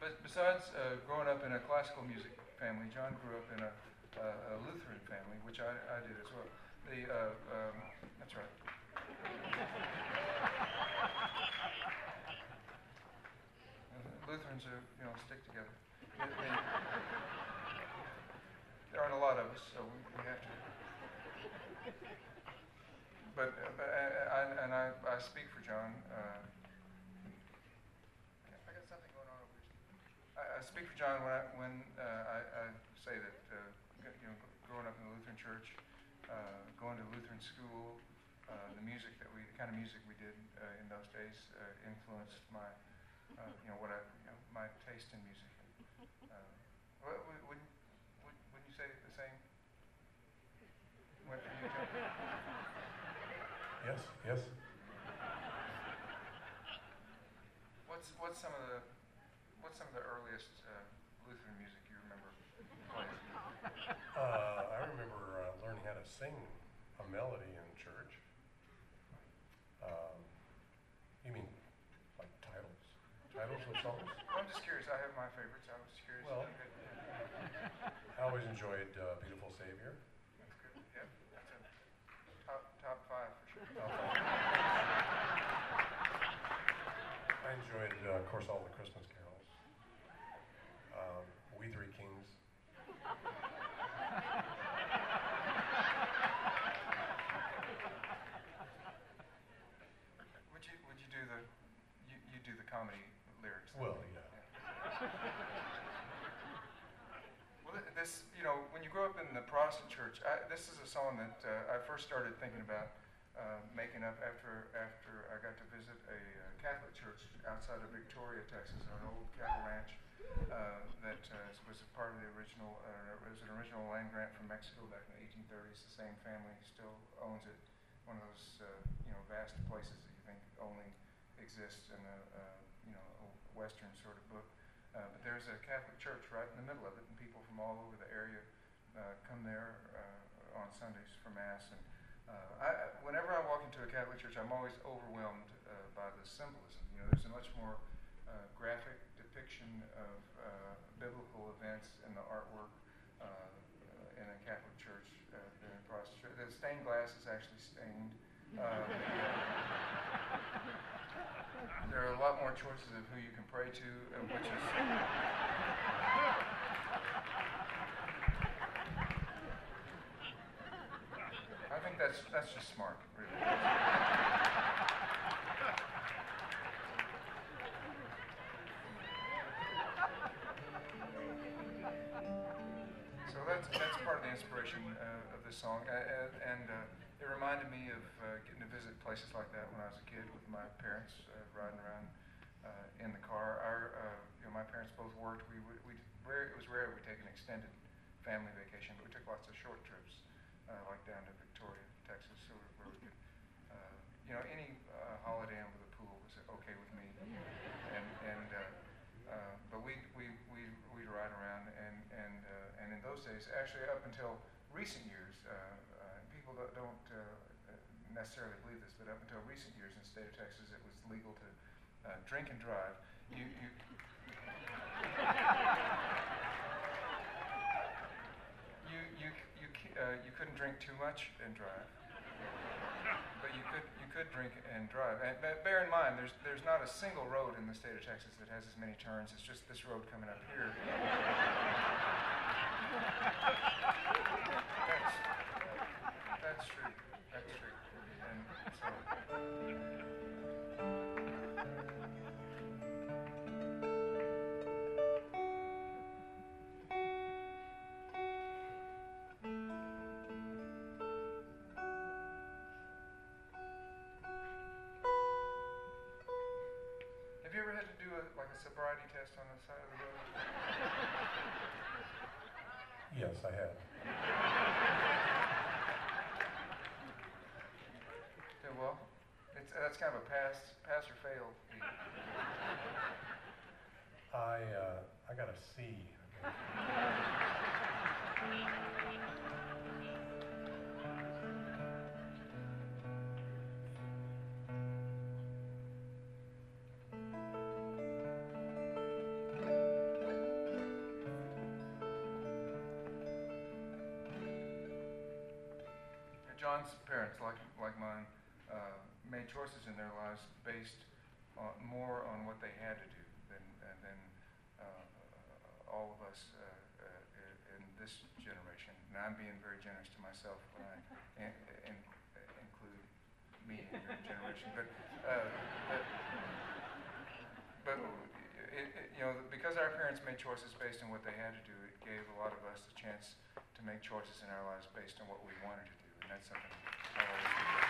But besides growing up in a classical music family, John grew up in a Lutheran family, which I did as well. That's right. Lutherans are, stick together. There aren't a lot of us, so we have to. But I speak for John. I got something going on over here. I speak for John when I say that growing up in the Lutheran church, going to Lutheran school, the kind of music we did in those days influenced my my taste in music. Wouldn't you say the same? Yes. What's some of the earliest Lutheran music you remember playing? I remember learning how to sing a melody in church. You mean like titles of songs? Well, I'm just curious. I have my favorites. I was curious. Well, I always enjoyed "Beautiful Savior." That's good. Yep, that's a top five for sure. I enjoyed, of course, all the Christmas carols. We Three Kings. Would you do you do the comedy lyrics? Well, yeah. Well, this, when you grow up in the Protestant church, this is a song that I first started thinking about making up after I got to visit a Catholic church outside of Victoria, Texas, on an old cattle ranch that was a part of the original. It was an original land grant from Mexico back in the 1830s. The same family still owns it. One of those vast places that you think only exists in a Western sort of book. But there's a Catholic church right in the middle of it, and people from all over the area come there on Sundays for Mass. And whenever I walk into a Catholic church, I'm always overwhelmed by the symbolism. There's a much more graphic depiction of biblical events in the artwork in a Catholic church than in a Protestant church. The stained glass is actually stained. There are a lot more choices of who you can pray to, which is... I think that's just smart, really. So that's part of the inspiration of this song, and it reminded me of getting to visit places like that when I was a kid with my parents, riding around in the car. My parents both worked. It was rare we take an extended family vacation, but we took lots of short trips, like down to Victoria, Texas, where we could, any holiday in with a pool was okay with me. But we'd ride around, and in those days, actually up until recent years, people don't necessarily believe this, but up until recent years in the state of Texas, it was legal to drink and drive. You couldn't drink too much and drive, but you could drink and drive. And bear in mind, there's not a single road in the state of Texas that has as many turns. It's just this road coming up here. That's true. That's true. And so. Have you ever had to do a sobriety test on the side of the road? Yes, I have. Yeah, well, that's kind of a pass or fail. I got a C. John's parents, like mine, made choices in their lives based more on what they had to do than all of us in this generation. And I'm being very generous to myself when I include me in your generation. But because our parents made choices based on what they had to do, it gave a lot of us the chance to make choices in our lives based on what we wanted to do, and that's something I always